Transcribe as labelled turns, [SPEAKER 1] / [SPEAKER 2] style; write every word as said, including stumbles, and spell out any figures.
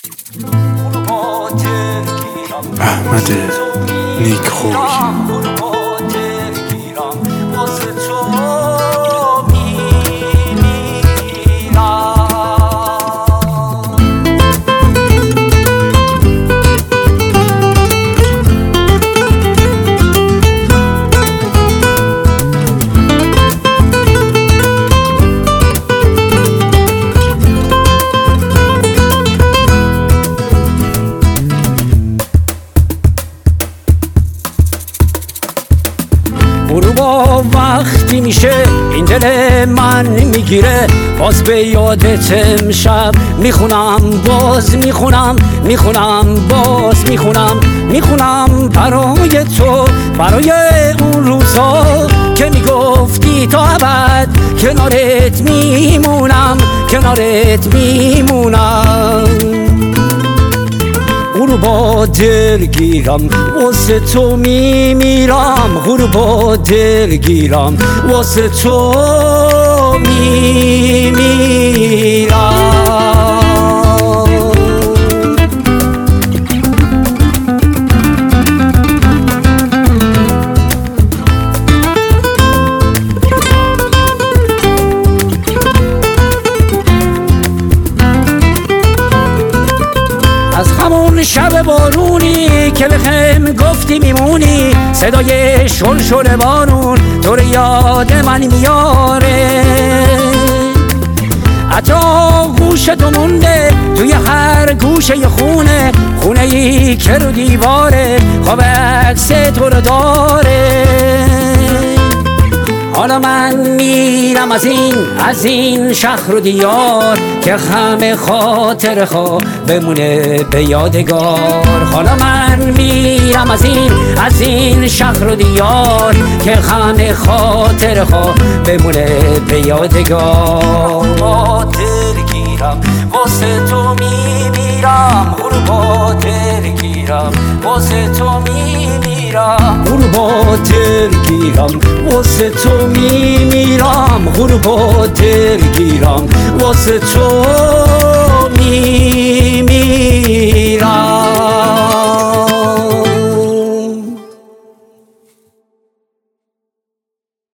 [SPEAKER 1] احمد نیکخوی.
[SPEAKER 2] غروبا وقتی میشه این دل من میگیره، باز به یادت امشب میخونم، باز میخونم میخونم باز میخونم میخونم برای تو، برای اون روزا که میگفتی تا ابد کنارت میمونم، کنارت میمونم. غروبا دلگیرم واسه تو میمیرم، غروبا دلگیرم واسه تو میمیرم. از همون شب بارونی که بهم گفتی میمونی، صدای شل شل بارون تو رو یاد من میاره، حتی گوش تو مونده توی هر گوشه خونه، خونه ای که رو دیواره خواب عکس تو رو داره. حالا من میرم از این از این شهر و دیار که همه خاطر خواه بمونه به یادگار. حالا من میرم از این از این شهر و دیار که همه خاطر خواه بمونه به یادگار. غروبا دلگیرم واسه تو میمیرم، غروبا دلگیرم واسه تو میمیرم، غروبا دلگیرم واسه تو میمیرم، غروبا دلگیرم واسه تو میمیرم.